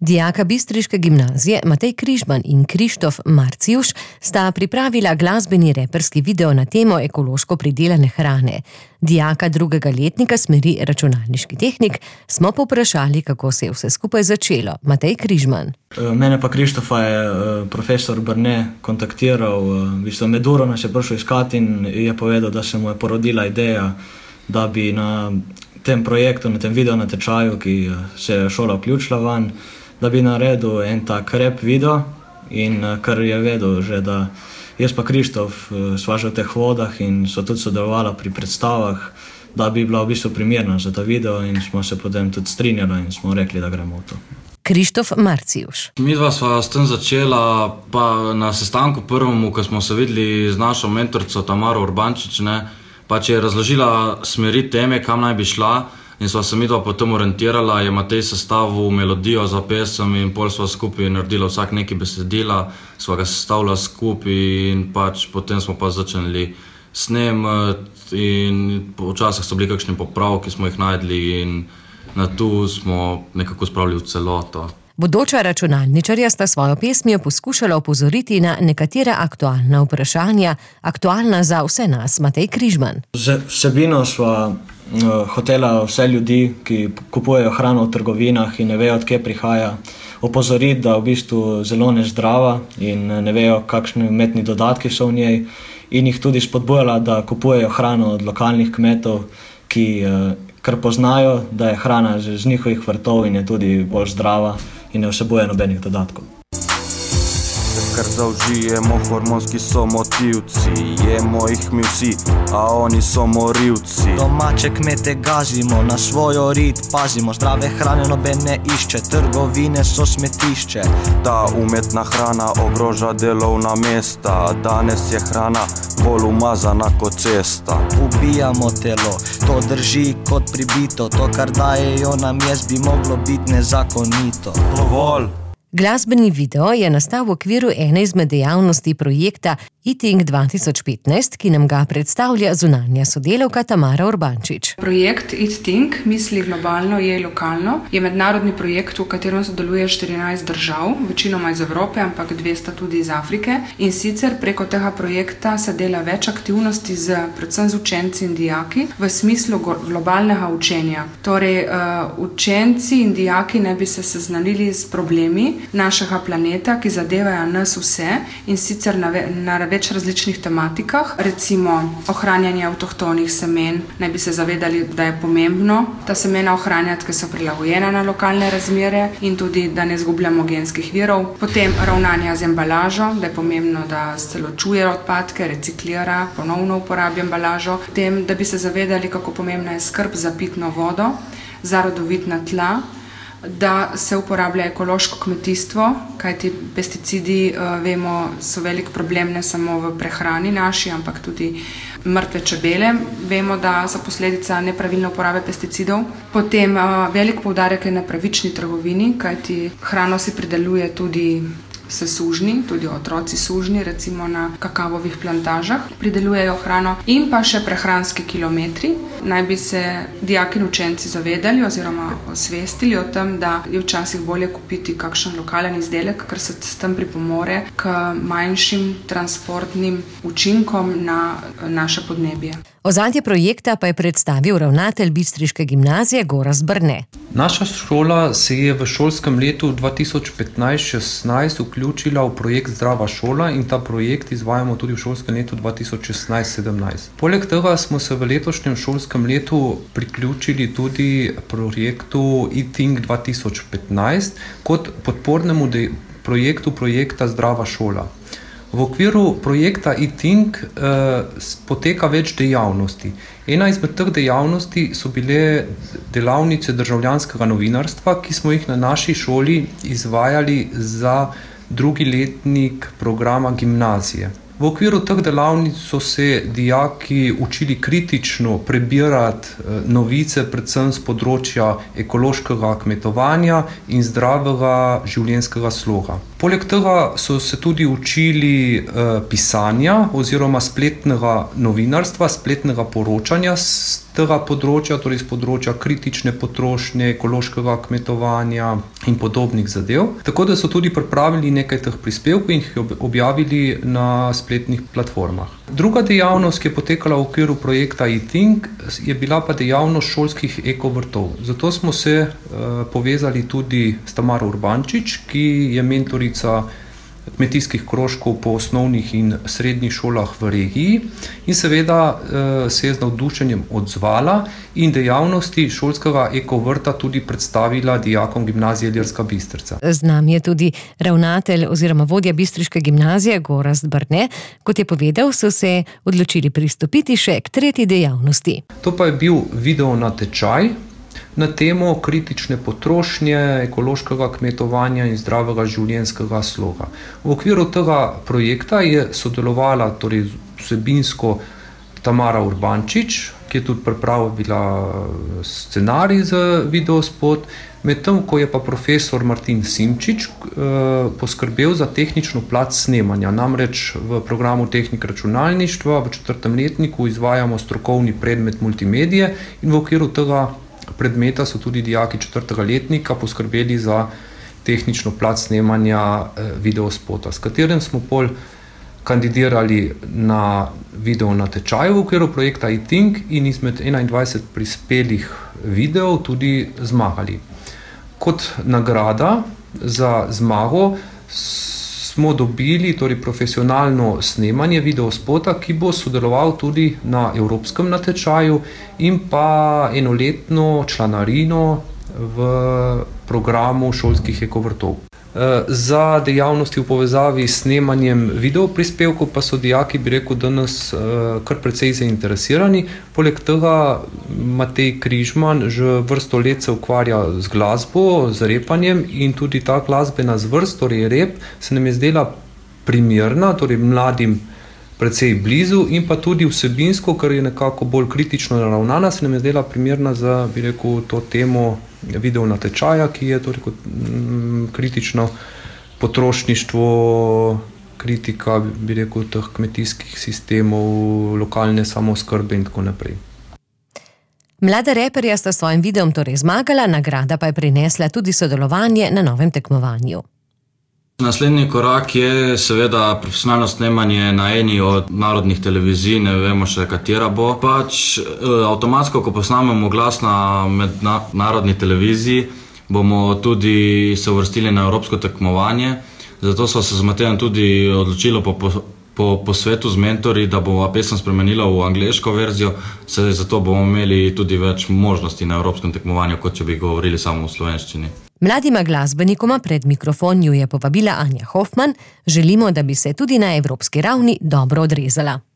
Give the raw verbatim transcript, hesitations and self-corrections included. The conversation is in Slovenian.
Dijaka bistriške gimnazije Matej Križman in Krištof Marcijuš sta pripravila glasbeni reperski video na temo ekološko pridelane hrane. Dijaka drugega letnika smeri računalniški tehnik smo povprašali, kako se je vse skupaj začelo. Matej Križman. Mene pa Krištofa je profesor Brne kontaktiral, v bistvu med uro nas je prišel iskati in je povedal, da se mu je porodila ideja, da bi na tem projektu, na tem video natečaju, ki se je šola vključila van, da bi naredil en tak rap video in kar je vedel že, da jaz pa Krištof sva že v teh vodah in so tudi sodelovala pri predstavah, da bi bila v bistvu primerna za ta video in smo se potem tudi strinjali in smo rekli, da gremo v to. Krištof Marcijuš. Midva sva s tem začela pa na sestanku prvemu, ko smo se videli z našo mentorico Tamaro Urbančič, ne, pa če je razložila smeri teme, kam naj bi šla, in sva se midva potem orientirala, je Matej sestavil melodijo za pesem in pol sva skupaj naredila vsak neki besedila, sva ga sestavila skupaj in pač potem smo pa začeli snemati in včasih so bili kakšni popravki, smo jih najdli in na tu smo nekako spravili v celoto. Bodoča računalničarja sta svojo pesmijo poskušala opozoriti na nekatera aktualna vprašanja, aktualna za vse nas. Matej Križman. Z vsebino sva uh, hotela vse ljudi, ki kupujejo hrano v trgovinah in ne vejo, od kje prihaja, opozoriti, da v bistvu zelo nezdrava in ne vejo, kakšni umetni dodatki so v njej, in jih tudi spodbujala, da kupujejo hrano od lokalnih kmetov, ki uh, kar poznajo, da je hrana z njihovih vrtov in je tudi bolj zdrava in ne vsebuje nobenih dodatkov. Kar zaužijemo, hormonski so motivci, jemo jih mi vsi, a oni so morilci. Domače kmete gazimo, na svojo rit pazimo, zdrave hrane noben ne išče, trgovine so smetišče. Ta umetna hrana ogroža delovna mesta, danes je hrana bolj umazana kot cesta. Ubijamo telo, to drži kot pribito, to kar dajejo nam jaz bi moglo biti nezakonito. Dovolj! Glasbeni video je nastal v okviru ene izmed dejavnosti projekta Eating dva tisoč petnajst, ki nam ga predstavlja zunanja sodelavka Tamara Urbančič. Projekt Eating, misli globalno, je lokalno, je mednarodni projekt, v katerem sodeluje štirinajst držav, večinoma iz Evrope, ampak dve sta tudi iz Afrike. In sicer preko tega projekta se dela več aktivnosti z, predvsem z učenci in dijaki v smislu globalnega učenja. Torej, uh, učenci in dijaki ne bi se seznanili s problemi našega planeta, ki zadevajo nas vse in sicer na, ve, na več različnih tematikah, recimo ohranjanje avtohtonih semen, naj bi se zavedali, da je pomembno ta semena ohranjati, ker so prilagojena na lokalne razmere in tudi, da ne izgubljamo genskih virov. Potem ravnanja z embalažo, da je pomembno, da se ločuje odpadke, reciklira, ponovno uporablja embalažo. Potem, da bi se zavedali, kako pomembna je skrb za pitno vodo, za rodovitna tla, da se uporablja ekološko kmetijstvo, kajti pesticidi, vemo, so velik problem ne samo v prehrani naši, ampak tudi mrtve čebele. Vemo, da so posledica nepravilne uporabe pesticidov. Potem velik poudarek je na pravični trgovini, kajti hrano si prideluje tudi se sužnji, tudi otroci sužnji, recimo na kakavovih plantažah, pridelujejo hrano in pa še prehranski kilometri. Naj bi se dijaki in učenci zavedali oziroma osvestili o tem, da je včasih bolje kupiti kakšen lokalen izdelek, ker se s tem pripomore k manjšim transportnim učinkom na naše podnebje. Ozadje projekta pa je predstavil ravnatelj bistriške gimnazije Gorazd Brne. Naša šola se je v šolskem letu dva tisoč petnajst šestnajst vključila v projekt Zdrava šola in ta projekt izvajamo tudi v šolskem letu dva tisoč šestnajst sedemnajst. Poleg tega smo se v letošnjem šolskem letu priključili tudi projektu Eating dva tisoč petnajst kot podpornemu projektu projekta Zdrava šola. V okviru projekta Eating eh, poteka več dejavnosti. Ena izmed teh dejavnosti so bile delavnice državljanskega novinarstva, ki smo jih na naši šoli izvajali za drugi letnik programa gimnazije. V okviru teh delavnic so se dijaki učili kritično prebirati novice, predvsem z področja ekološkega kmetovanja in zdravega življenjskega sloga. Poleg tega so se tudi učili uh, pisanja oziroma spletnega novinarstva, spletnega poročanja z tega področja, torej z področja kritične potrošnje, ekološkega kmetovanja in podobnih zadev. Tako da so tudi pripravili nekaj teh prispevkov in jih objavili na spletnih platformah. Druga dejavnost, ki je potekala v okviru projekta e-Think, je bila pa dejavnost šolskih ekovrtov. Zato smo se uh, povezali tudi s Tamaro Urbančič, ki je mentorica kmetijskih krožkov po osnovnih in srednjih šolah v regiji in seveda se je z navdušenjem odzvala in dejavnosti šolskega ekovrta tudi predstavila dijakom gimnazije Ilirska Bistrica. Z nami je tudi ravnatelj oziroma vodja bistriške gimnazije Gorazd Barne. Kot je povedal, so se odločili pristopiti še k tretji dejavnosti. To pa je bil video natečaj na temo kritične potrošnje, ekološkega kmetovanja in zdravega življenjskega sloga. V okviru tega projekta je sodelovala torej vsebinsko Tamara Urbančič, ki je tudi pripravila scenarij za videospot, medtem ko je pa profesor Martin Simčič eh, poskrbel za tehnično plat snemanja. Namreč v programu tehnik računalništva v četrtem letniku izvajamo strokovni predmet multimedije in v okviru tega predmeta so tudi dijaki četrtega letnika poskrbeli za tehnično plat snemanja videospota, s katerim smo pol kandidirali na video natečaju v okviru projekta e-Think in izmed enaindvajset prispelih videov tudi zmagali. Kot nagrada za zmago smo dobili torej profesionalno snemanje videospota, ki bo sodeloval tudi na evropskem natečaju in pa enoletno članarino v programu šolskih ekovrtov. Za dejavnosti v povezavi s snemanjem videoprispevkov pa so dijaki, bi rekel, danes kar precej zainteresirani. Poleg tega Matej Križman že vrsto let se ukvarja z glasbo, z repanjem in tudi ta glasbena zvrst, torej rep, se nam je zdela primerna, torej mladim precej blizu in pa tudi vsebinsko, ker je nekako bolj kritično naravnana, se nam je zdela primerna za, bi rekel, to temo video natečaja, ki je torej kot m, kritično potrošništvo, kritika, bi rekel, teh kmetijskih sistemov, lokalne samooskrbe in tako naprej. Mlada reperja sta s svojim videom torej zmagala, nagrada pa je prinesla tudi sodelovanje na novem tekmovanju. Naslednji korak je seveda profesionalno snemanje na eni od narodnih televizij, ne vemo še katera bo. Pač avtomatsko, ko posnamemo glas na mednarodni televiziji, bomo tudi se uvrstili na evropsko tekmovanje. Zato so se z Matejem tudi odločili po, po, po svetu z mentorji, da bomo pesem spremenila v angleško verzijo, se zato bomo imeli tudi več možnosti na evropskem tekmovanju, kot če bi govorili samo v slovenščini. Mladima glasbenikoma pred mikrofon ju je povabila Anja Hofman. Želimo, da bi se tudi na evropski ravni dobro odrezala.